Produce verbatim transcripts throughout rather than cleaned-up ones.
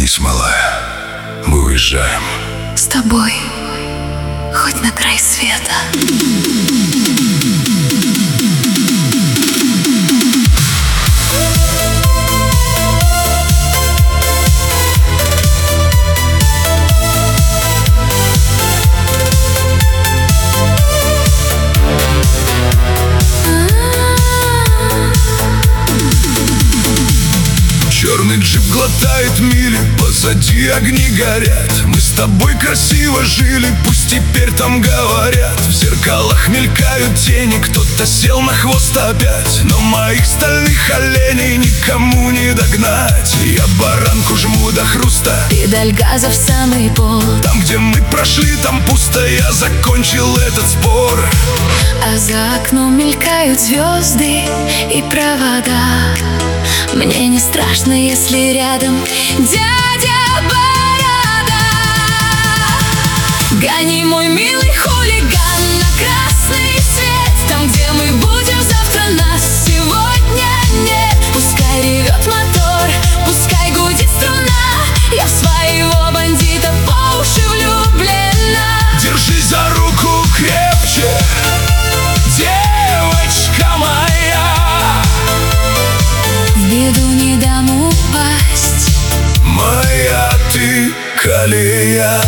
Улыбнись, малая, мы уезжаем. С тобой хоть на край света. Черный джип глотает мили, позади огни горят. Мы с тобой красиво жили, пусть теперь там говорят. В зеркалах мелькают тени, кто-то сел на хвост опять. Но моих стальных оленей никому не догнать. Я баранку жму до хруста, педаль газа в самый пол. Там, где мы прошли, там пусто, я закончил этот спор. А за окном мелькают звезды и провода. Мне не страшно, если рядом дядя Борода. Гони, мой милый хулиган, на красный свет. Там, где мы будем завтра, нас сегодня нет. Пускай ревет мотор, пускай гудит струна. Я в своего бандита по уши влюблена. Держись за руку крепче, девочка моя. В беду не дам упасть, моя ты колея.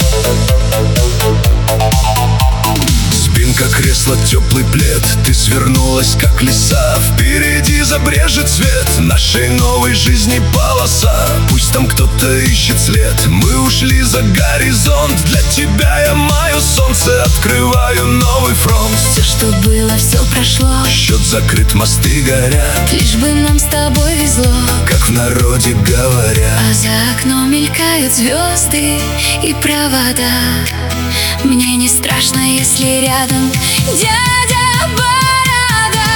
Спинка кресла, теплый плед, ты свернулась, как лиса. Впереди забрежет свет нашей новой жизни полоса. Пусть там кто-то ищет след, мы ушли за горизонт. Для тебя я мое солнце, открываю новый фронт. Все, что было, все прошло, счет закрыт, мосты горят. Лишь бы нам с тобой везло, как в народе говорят. А за окном мелькают звезды и провода. Мне не страшно, если рядом дядя Борода.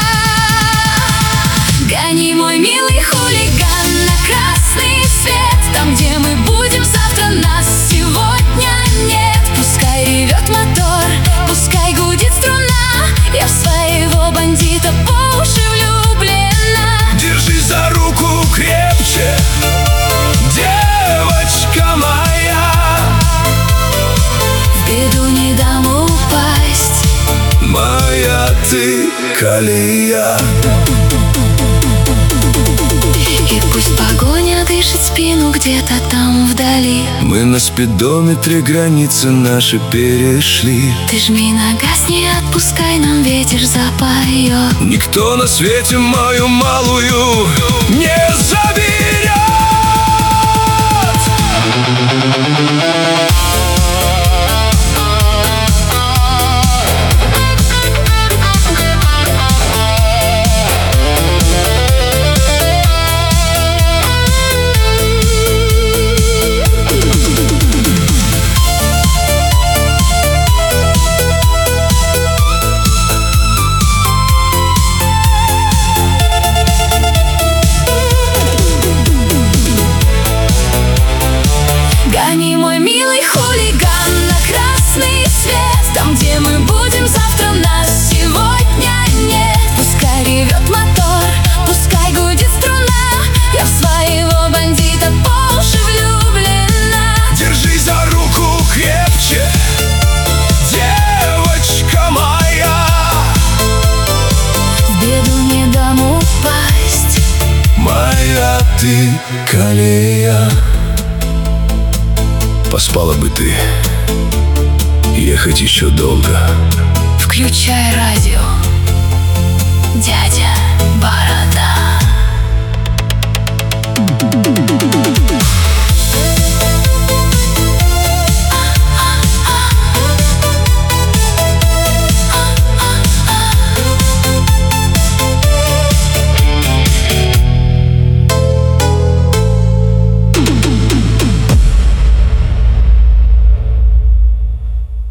Гони, мой милый хулиган, на красный свет. Там, где мы будем завтра, нас сегодня нет. Пускай ревет мотор, пускай гудит струна. Я в своего бандита по уши влюблена. Держись за руку крепче, девочка моя. В беду не дам упасть, моя ты колея. И пусть погоня дышит спину где-то там вдали. Мы на спидометре границы наши перешли. Ты жми на газ, не отпускай, нам ветер запоет. Никто на свете мою малую не заберет. Гони, мой милый хулиган, на красный свет. Там, где мы будем завтра, нас сегодня нет. Пускай ревет мотор, пускай гудит струна. Я в своего бандита по уши влюблена. Держись за руку крепче, девочка моя. В беду не дам упасть, моя ты колея. Поспала бы ты, ехать еще долго. включай